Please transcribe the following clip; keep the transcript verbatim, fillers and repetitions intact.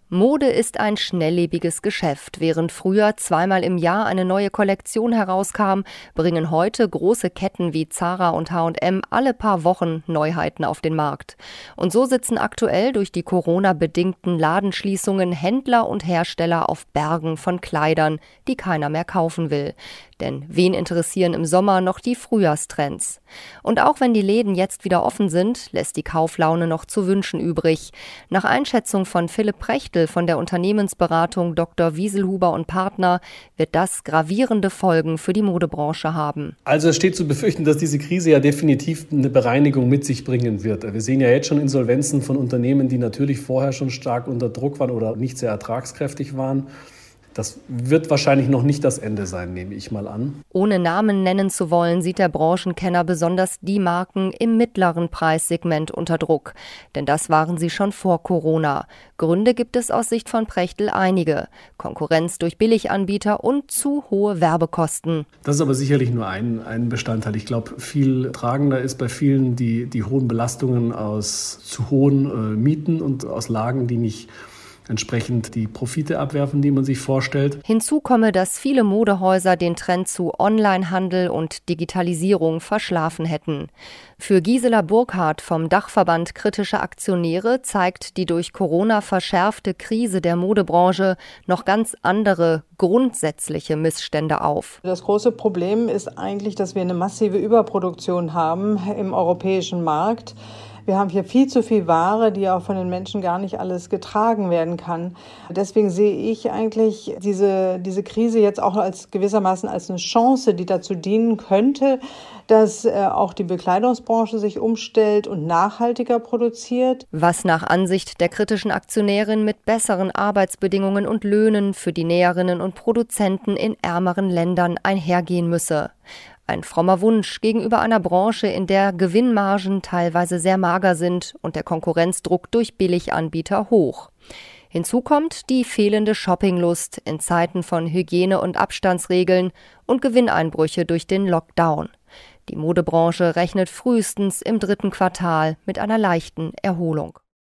Mode ist ein schnelllebiges Geschäft. Während früher zweimal im Jahr eine neue Kollektion herauskam, bringen heute große Ketten wie Zara und H und M alle paar Wochen Neuheiten auf den Markt. Und so sitzen aktuell durch die Corona-bedingten Ladenschließungen Händler und Hersteller auf Bergen von Kleidern, die keiner mehr kaufen will. Denn wen interessieren im Sommer noch die Frühjahrstrends? Und auch wenn die Läden jetzt wieder offen sind, lässt die Kauflaune noch zu wünschen übrig. Nach Einschätzung von Philipp Prechtel von der Unternehmensberatung Doktor Wieselhuber und Partner wird das gravierende Folgen für die Modebranche haben. Also es steht zu befürchten, dass diese Krise ja definitiv eine Bereinigung mit sich bringen wird. Wir sehen ja jetzt schon Insolvenzen von Unternehmen, die natürlich vorher schon stark unter Druck waren oder nicht sehr ertragskräftig waren. Das wird wahrscheinlich noch nicht das Ende sein, nehme ich mal an. Ohne Namen nennen zu wollen, sieht der Branchenkenner besonders die Marken im mittleren Preissegment unter Druck. Denn das waren sie schon vor Corona. Gründe gibt es aus Sicht von Prechtel einige. Konkurrenz durch Billiganbieter und zu hohe Werbekosten. Das ist aber sicherlich nur ein, ein Bestandteil. Ich glaube, viel tragender ist bei vielen die, die hohen Belastungen aus zu hohen äh, Mieten und aus Lagen, die nicht entsprechend die Profite abwerfen, die man sich vorstellt. Hinzu komme, dass viele Modehäuser den Trend zu Onlinehandel und Digitalisierung verschlafen hätten. Für Gisela Burkhardt vom Dachverband Kritische Aktionäre zeigt die durch Corona verschärfte Krise der Modebranche noch ganz andere grundsätzliche Missstände auf. Das große Problem ist eigentlich, dass wir eine massive Überproduktion haben im europäischen Markt. Wir haben hier viel zu viel Ware, die auch von den Menschen gar nicht alles getragen werden kann. Deswegen sehe ich eigentlich diese, diese Krise jetzt auch als gewissermaßen als eine Chance, die dazu dienen könnte, dass äh, auch die Bekleidungsbranche sich umstellt und nachhaltiger produziert. Was nach Ansicht der kritischen Aktionärin mit besseren Arbeitsbedingungen und Löhnen für die Näherinnen und Produzenten in ärmeren Ländern einhergehen müsse. Ein frommer Wunsch gegenüber einer Branche, in der Gewinnmargen teilweise sehr mager sind und der Konkurrenzdruck durch Billiganbieter hoch. Hinzu kommt die fehlende Shoppinglust in Zeiten von Hygiene- und Abstandsregeln und Gewinneinbrüche durch den Lockdown. Die Modebranche rechnet frühestens im dritten Quartal mit einer leichten Erholung.